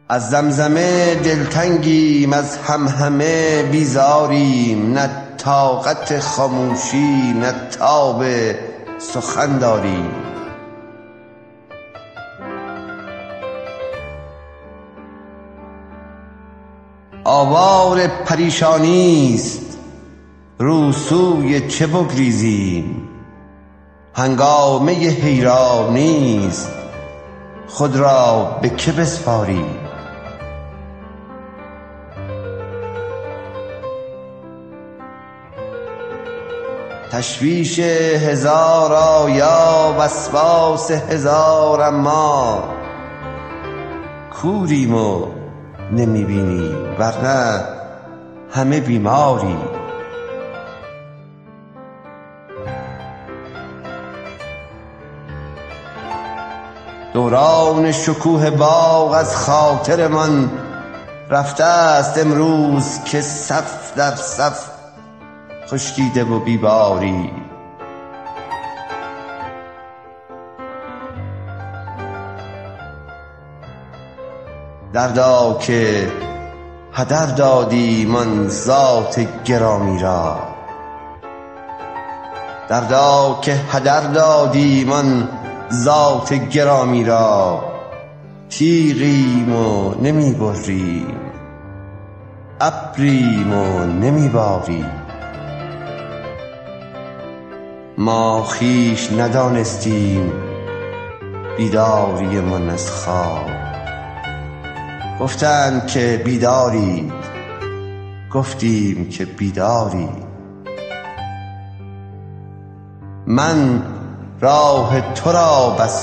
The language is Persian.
از زمزمه دلتنگیم، از همهمه بیزاریم، نه طاقت خاموشی نه تاب سخن داریم. آوار پریشانیست، رو سوی چه بگریزیم؟ هنگامه حیرانیست، خود را به که بسپاریم؟ تشویش هزار آیا، وسواس هزار اما، کوریم و نمی بینیم ورنه همه بیماریم. دوران شکوه باغ از خاطر من رفته است امروز، که صف در صف خشکیده و بیباری. دردا که هدر دادیم آن ذات گرامی را، دردا که هدر دادیم آن ذات گرامی را. تیغیم و نمی بریم، ابریم و نمی باریم. ما خویش ندانستیم بیداری من از خواب. گفتند که بیدارید، گفتیم که بیدارید. من راه تو را بستم